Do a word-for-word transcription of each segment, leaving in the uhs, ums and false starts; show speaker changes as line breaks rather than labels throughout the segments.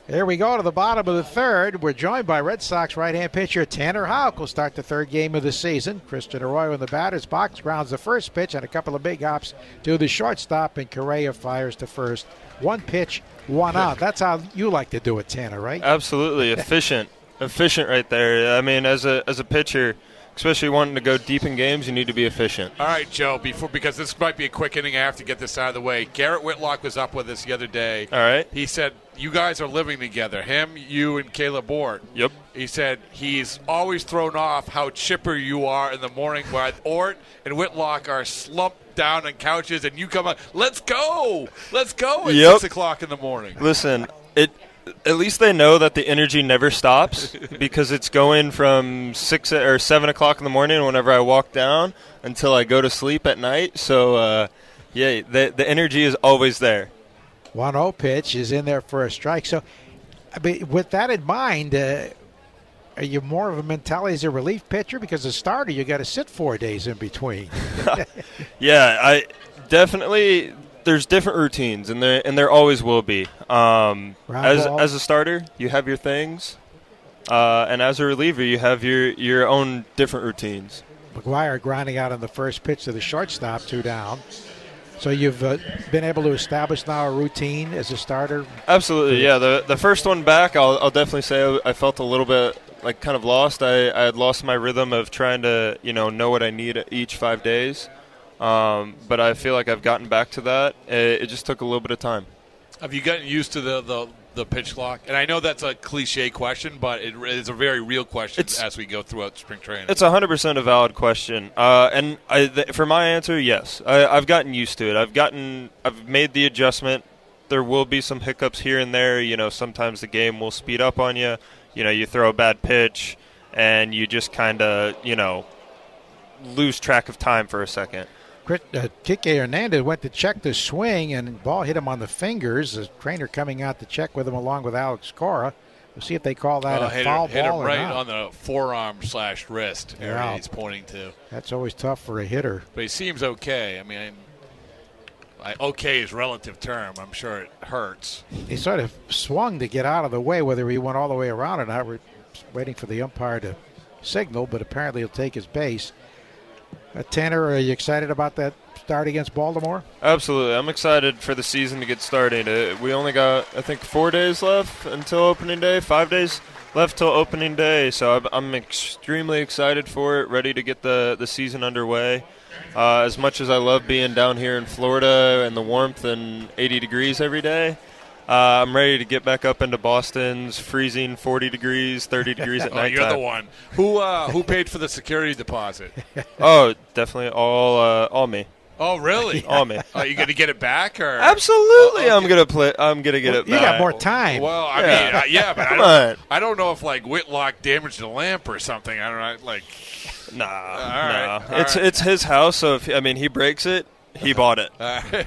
Here we go to the bottom of the third. We're joined by Red Sox right-hand pitcher Tanner Houck will start the third game of the season. Christian Arroyo in the batter's box grounds the first pitch and a couple of big hops to the shortstop, and Correa fires to first. One pitch, one out. That's how you like to do it, Tanner, right?
Absolutely. Efficient. Efficient right there. I mean, as a as a pitcher, especially wanting to go deep in games, you need to be efficient.
All right, Joe, before because this might be a quick inning, I have to get this out of the way. Garrett Whitlock was up with us the other day.
All right.
He said, you guys are living together, him, you, and Caleb Ort.
Yep.
He said he's always thrown off how chipper you are in the morning, while Ort and Whitlock are slumped down on couches, and you come on, let's go, let's go at
yep.
six o'clock in the morning.
Listen, it. At least they know that the energy never stops because it's going from six or seven o'clock in the morning whenever I walk down until I go to sleep at night. So, uh, yeah, the the energy is always there.
one oh pitch is in there for a strike. So, I mean, with that in mind, uh, are you more of a mentality as a relief pitcher? Because as a starter, you got to sit four days in between.
Yeah, I definitely. There's different routines, and there and there always will be. Um, as
ball.
as a starter, you have your things, uh, and as a reliever, you have your, your own different routines.
McGuire grinding out on the first pitch to the shortstop, two down. So you've uh, been able to establish now a routine as a starter?
Absolutely, yeah. The the first one back, I'll, I'll definitely say I felt a little bit like kind of lost. I, I had lost my rhythm of trying to you know know what I need each five days. Um, but I feel like I've gotten back to that. It, it just took a little bit of time.
Have you gotten used to the, the, the pitch clock? And I know that's a cliche question, but it is a very real question it's, as we go throughout spring training.
It's one hundred percent a valid question. Uh, and I, th- for my answer, yes. I, I've gotten used to it. I've gotten, I've made the adjustment. There will be some hiccups here and there. You know, sometimes the game will speed up on you. You know, you throw a bad pitch, and you just kind of, you know, lose track of time for a second.
Uh, Kike Hernandez went to check the swing, and the ball hit him on the fingers. The trainer coming out to check with him along with Alex Cora. We'll see if they call that
uh,
a
hit
foul
him,
ball
hit him
or
right
not.
on the forearm slash wrist area
yeah.
he's pointing to.
That's always tough for a hitter.
But he seems okay. I mean, I, okay is a relative term. I'm sure it hurts.
He sort of swung to get out of the way, whether he went all the way around or not. We're waiting for the umpire to signal, but apparently he'll take his base. Uh, Tanner, are you excited about that start against Baltimore?
Absolutely. I'm excited for the season to get started. Uh, we only got, I think, four days left until opening day, five days left till opening day. So I'm, I'm extremely excited for it, ready to get the, the season underway. Uh, as much as I love being down here in Florida and the warmth and eighty degrees every day, Uh, I'm ready to get back up into Boston's freezing forty degrees, thirty degrees at
oh,
night.
You're the one. Who uh, who paid for the security deposit?
Oh, definitely all uh, all me.
Oh, really?
All me.
Are you going to get it back, or
absolutely?
oh, okay.
I'm gonna play. I'm gonna get
well,
it
you
back.
You got more time.
Well, I
yeah.
mean, uh, yeah, but I don't, I don't know if like Whitlock damaged the lamp or something. I don't know, like.
Nah,
all
nah.
Right,
it's
right.
it's his house, so if I mean he breaks it, he bought it.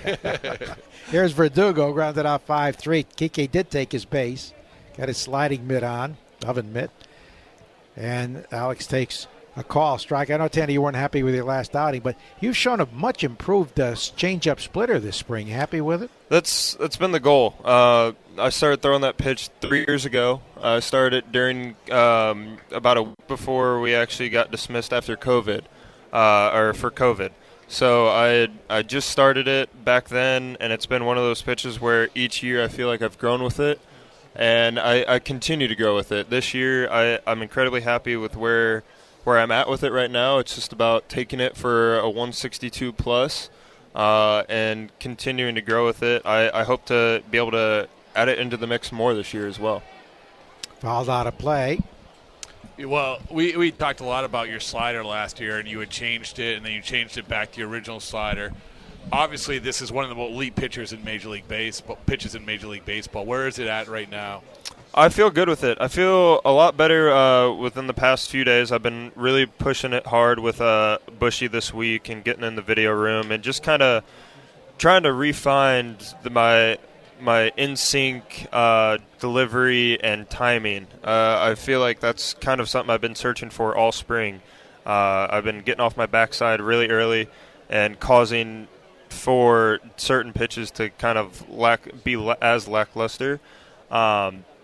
Here's Verdugo, grounded out five three. Kike did take his base. Got his sliding mitt on, oven mitt. And Alex takes a call, strike. I know, Tanner, you weren't happy with your last outing, but you've shown a much improved uh, change-up splitter this spring. Happy with it?
That's that's been the goal. Uh, I started throwing that pitch three years ago. I started it during um, about a week before we actually got dismissed after COVID, uh, or for COVID. So I had, I just started it back then, and it's been one of those pitches where each year I feel like I've grown with it, and I, I continue to grow with it. This year I, I'm incredibly happy with where where I'm at with it right now. It's just about taking it for a one sixty-two plus uh, and continuing to grow with it. I, I hope to be able to add it into the mix more this year as well.
Fouled out of play.
Well, we, we talked a lot about your slider last year, and you had changed it, and then you changed it back to your original slider. Obviously, this is one of the elite pitchers in Major League Baseball. Pitches in Major League Baseball. Where is it at right now?
I feel good with it. I feel a lot better uh, within the past few days. I've been really pushing it hard with uh, Bushy this week and getting in the video room and just kind of trying to refine the, my my in-sync uh, delivery and timing. Uh, I feel like that's kind of something I've been searching for all spring. Uh, I've been getting off my backside really early and causing for certain pitches to kind of lack be la- as lackluster. Um,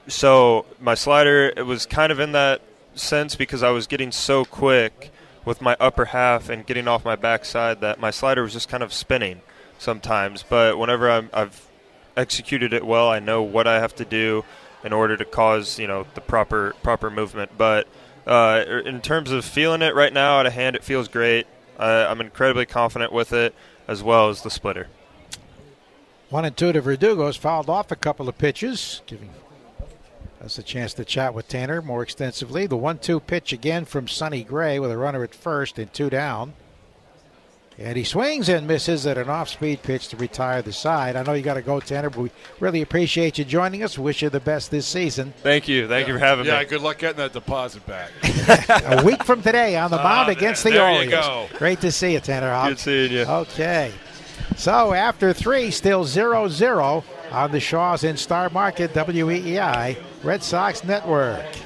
so my slider, it was kind of in that sense because I was getting so quick with my upper half and getting off my backside that my slider was just kind of spinning sometimes. But whenever I'm, I've executed it well, I know what I have to do in order to cause, you know, the proper proper movement. But uh, in terms of feeling it right now out of hand, it feels great. Uh, I'm incredibly confident with it, as well as the splitter.
One and two to Verdugo's fouled off a couple of pitches, giving us a chance to chat with Tanner more extensively. The one two pitch again from Sonny Gray with a runner at first and two down. And he swings and misses at an off-speed pitch to retire the side. I know you got to go, Tanner, but we really appreciate you joining us. Wish you the best this season.
Thank you. Thank
yeah.
you for having
yeah,
me.
Yeah, good luck getting that deposit back.
A week from today on the mound uh, against the
there
Orioles.
You go.
Great to see you, Tanner.
Good seeing you.
Okay. So after three, still zero zero on the Shaws in Star Market, W E E I Red Sox Network.